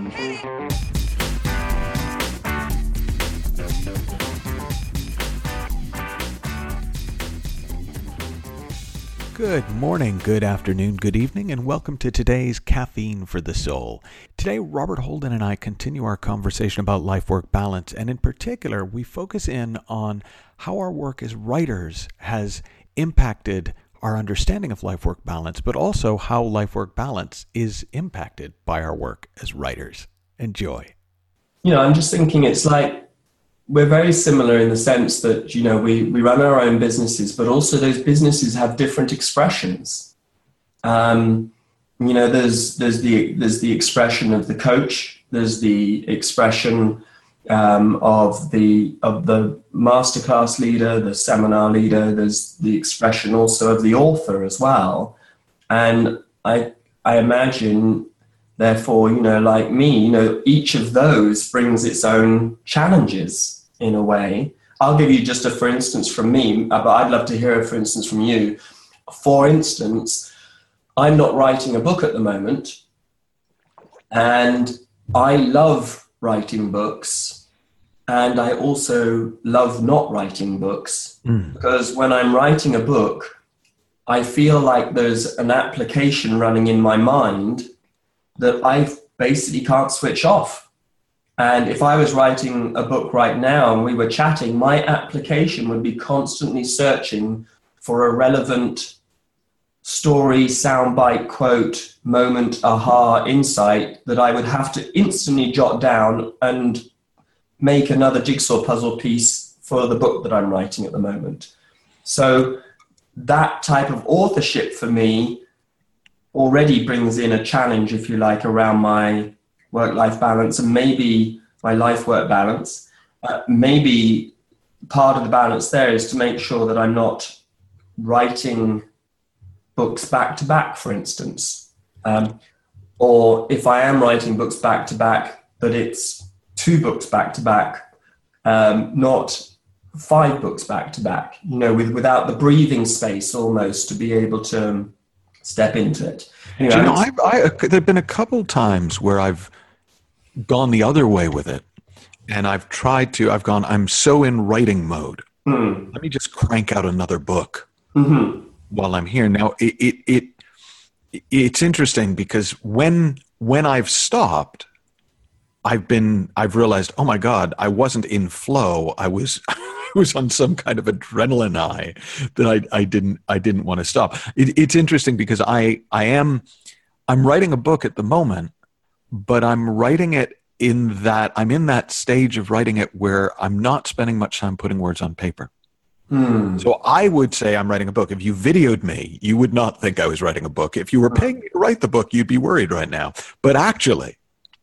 Good morning, good afternoon, good evening, and welcome to today's Caffeine for the Soul. Today, Robert Holden and I continue our conversation about life-work balance, and in particular, we focus in on how our work as writers has impacted our understanding of life-work balance, but also how life-work balance is impacted by our work as writers. Enjoy. I'm just thinking it's like we're very similar in the sense that, we run our own businesses, but also those businesses have different expressions. There's the expression of the coach, there's the expression of the masterclass leader, the seminar leader, there's the expression also of the author as well. And I imagine, therefore, like me, each of those brings its own challenges in a way. I'll give you just a for instance from me, but I'd love to hear a for instance from you. For instance, I'm not writing a book at the moment, and I love writing books, and I also love not writing books, because when I'm writing a book, I feel like there's an application running in my mind that I basically can't switch off. And if I was writing a book right now and we were chatting, my application would be constantly searching for a relevant story, soundbite, quote, moment, aha, insight that I would have to instantly jot down and make another jigsaw puzzle piece for the book that I'm writing at the moment. So that type of authorship for me already brings in a challenge, if you like, around my work-life balance and maybe my life-work balance. Maybe part of the balance there is to make sure that I'm not writing books back-to-back, for instance. Or if I am writing books back-to-back, that it's 2 books back-to-back, not 5 books back-to-back, without the breathing space almost to be able to step into it. Anyway, there have been a couple times where I've gone the other way with it, and I've gone, I'm so in writing mode. Let me just crank out another book while I'm here. Now, it's interesting because when I've stopped, I've realized, oh my God, I wasn't in flow. I was on some kind of adrenaline high that I didn't want to stop. It's interesting because I'm writing a book at the moment, but I'm writing it I'm in that stage of writing it where I'm not spending much time putting words on paper. So I would say I'm writing a book. If you videoed me, you would not think I was writing a book. If you were paying me to write the book, you'd be worried right now. But actually,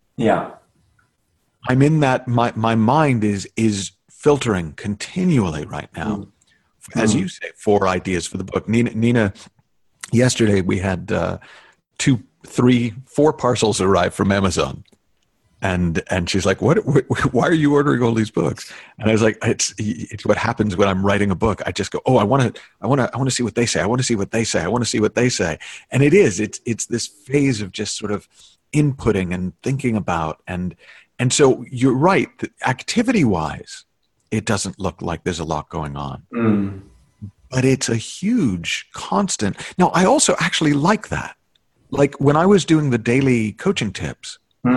I'm in that, my mind is filtering continually right now, as you say, 4 ideas for the book. Nina, yesterday we had 2, 3, 4 parcels arrive from Amazon, and she's like, "What? Why are you ordering all these books?" And I was like, "It's what happens when I'm writing a book. I just go, oh, I want to see what they say. I want to see what they say. I want to see what they say." And it's this phase of just sort of inputting and thinking about, and so you're right. Activity-wise, it doesn't look like there's a lot going on, but it's a huge constant. Now, I also actually like that. Like when I was doing the daily coaching tips,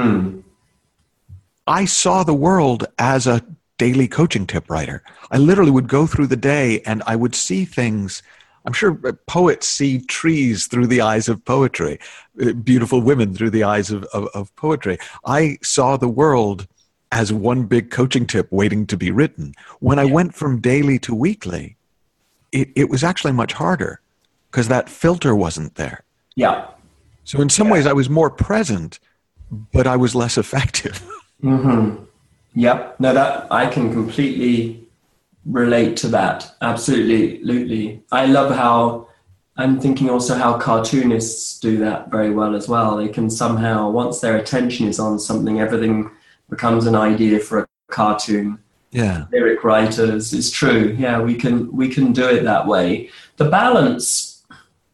I saw the world as a daily coaching tip writer. I literally would go through the day and I would see things. I'm sure poets see trees through the eyes of poetry, beautiful women through the eyes of poetry. I saw the world as one big coaching tip waiting to be written. When I went from daily to weekly, it was actually much harder because that filter wasn't there. Yeah. So in some ways I was more present, but I was less effective. Yep. No, that I can completely relate to that. Absolutely. I love how, I'm thinking also how cartoonists do that very well as well. They can somehow, once their attention is on something, everything becomes an idea for a cartoon. Yeah. Lyric writers, it's true. Yeah, we can do it that way. The balance,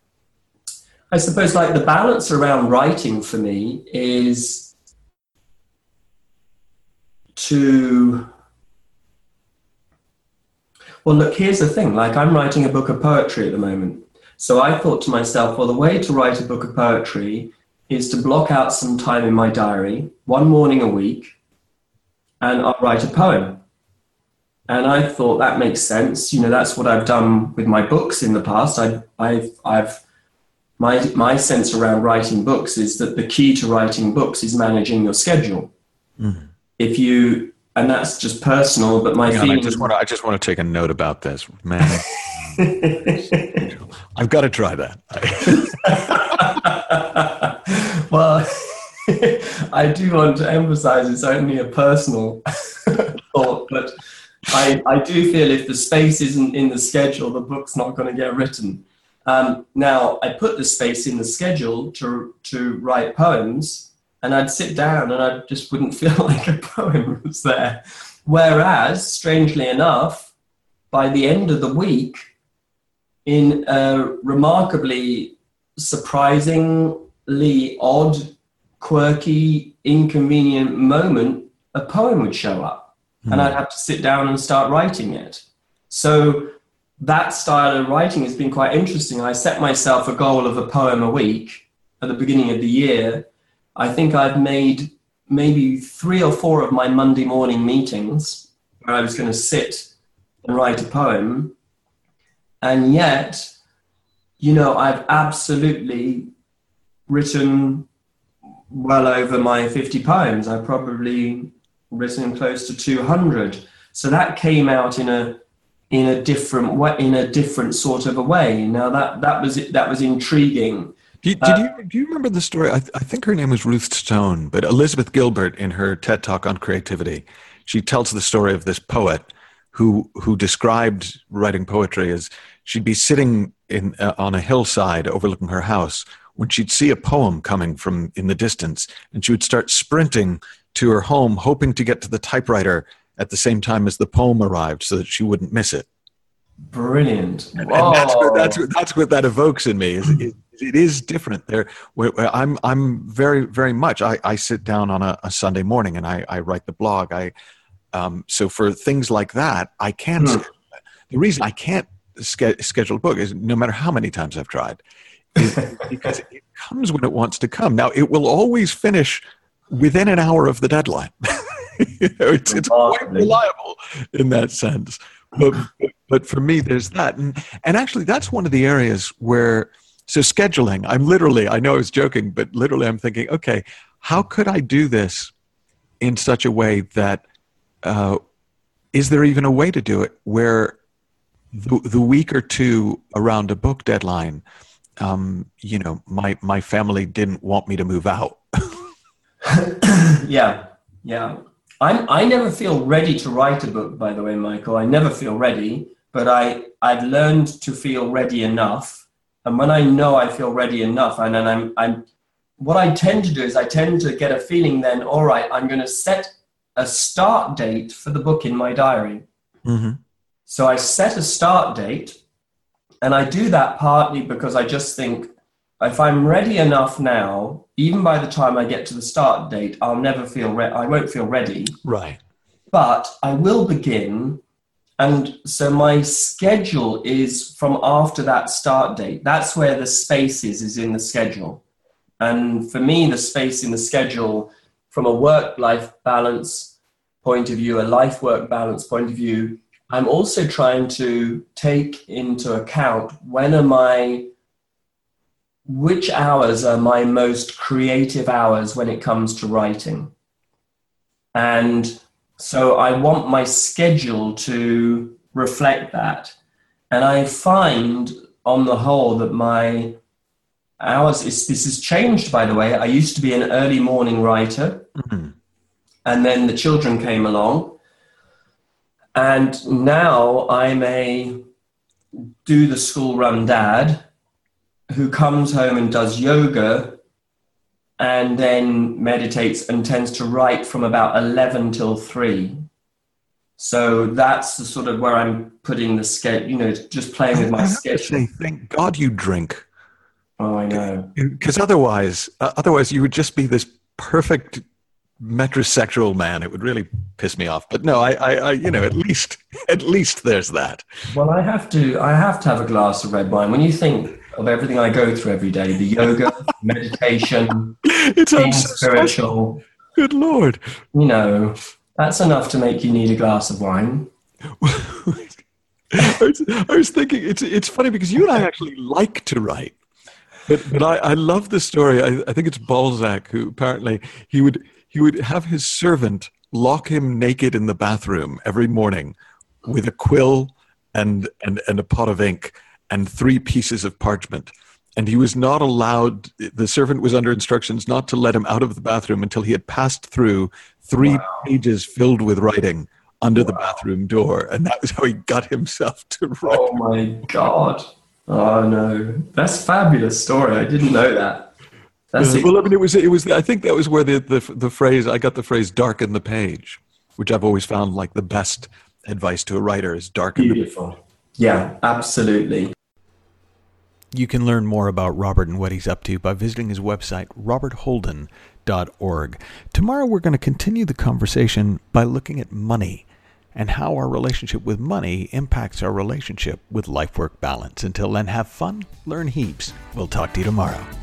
I suppose, like the balance around writing for me is to, well, look, here's the thing. Like, I'm writing a book of poetry at the moment. So I thought to myself, well, the way to write a book of poetry is to block out some time in my diary, one morning a week, and I'll write a poem. And I thought that makes sense. You know, that's what I've done with my books in the past. My sense around writing books is that the key to writing books is managing your schedule. Mm-hmm. And that's just personal, but my feeling. I just want to take a note about this, man. I've got to try that. Well, I do want to emphasize it's only a personal thought, but I do feel if the space isn't in the schedule, the book's not going to get written. Now, I put the space in the schedule to write poems, and I'd sit down and I just wouldn't feel like a poem was there. Whereas, strangely enough, by the end of the week, in a remarkably surprisingly odd, quirky, inconvenient moment, a poem would show up. And I'd have to sit down and start writing it. So that style of writing has been quite interesting. I set myself a goal of a poem a week at the beginning of the year. I think I've made maybe 3 or 4 of my Monday morning meetings where I was going to sit and write a poem. And yet, you know, I've absolutely written well over my 50 poems. I've probably written close to 200. So that came out in a different way, in a different sort of a way. Now that was intriguing. Do you remember the story? I think her name was Ruth Stone, but Elizabeth Gilbert, in her TED Talk on creativity, she tells the story of this poet who described writing poetry as she'd be sitting on a hillside overlooking her house when she'd see a poem coming from in the distance, and she would start sprinting to her home, hoping to get to the typewriter at the same time as the poem arrived so that she wouldn't miss it. Brilliant. And that's what that evokes in me. It is different there. I'm very, very much, I sit down on a Sunday morning and I write the blog. So for things like that, I can't. The reason I can't schedule a book is no matter how many times I've tried, is because it comes when it wants to come. Now, it will always finish within an hour of the deadline. It's quite reliable in that sense. But for me, there's that. And actually, that's one of the areas where, so scheduling, I know I was joking, but literally I'm thinking, okay, how could I do this in such a way that, is there even a way to do it where the week or two around a book deadline, my family didn't want me to move out? Yeah. I never feel ready to write a book, by the way, Michael. I never feel ready, but I've learned to feel ready enough. And when I know I feel ready enough, and then what I tend to do is I tend to get a feeling then, all right, I'm going to set a start date for the book in my diary. Mm-hmm. So I set a start date, and I do that partly because I just think, if I'm ready enough now, even by the time I get to the start date, I'll never feel I won't feel ready. Right. But I will begin. And so my schedule is from after that start date. That's where the space is in the schedule. And for me, the space in the schedule, from a work-life balance point of view, a life-work balance point of view, I'm also trying to take into account which hours are my most creative hours when it comes to writing. And so I want my schedule to reflect that. And I find on the whole that my hours, this has changed, by the way. I used to be an early morning writer, and then the children came along. And now I'm a do the school run dad who comes home and does yoga and then meditates and tends to write from about 11 till 3. So that's the sort of where I'm putting the schedule, just playing with my schedule. Thank God you drink. Oh, I know. Because otherwise you would just be this perfect metrosexual man, it would really piss me off. But no, I at least there's that. Well, I have to have a glass of red wine. When you think of everything I go through every day, the yoga, meditation, being spiritual. Good Lord. That's enough to make you need a glass of wine. I was thinking, it's funny because you and I actually like to write. But I love the story. I think it's Balzac who apparently he would have his servant lock him naked in the bathroom every morning with a quill and a pot of ink and 3 pieces of parchment. And he was not allowed, the servant was under instructions not to let him out of the bathroom until he had passed through 3 pages filled with writing under the bathroom door. And that was how he got himself to write. Oh my God. Oh no. That's a fabulous story. I didn't know that. Well, I mean, it was. I think that was where the phrase, I got the phrase "darken the page," which I've always found like the best advice to a writer is darken the page. Beautiful. Yeah, absolutely. You can learn more about Robert and what he's up to by visiting his website, robertholden.org. Tomorrow we're going to continue the conversation by looking at money and how our relationship with money impacts our relationship with life-work balance. Until then, have fun, learn heaps. We'll talk to you tomorrow.